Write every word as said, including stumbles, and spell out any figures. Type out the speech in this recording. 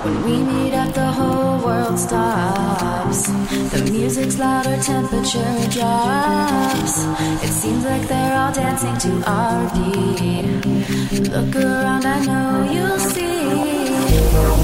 When we meet up, the whole world stops. The music's louder, temperature drops. It seems like they're all dancing to our beat. Look around, I know you'll see.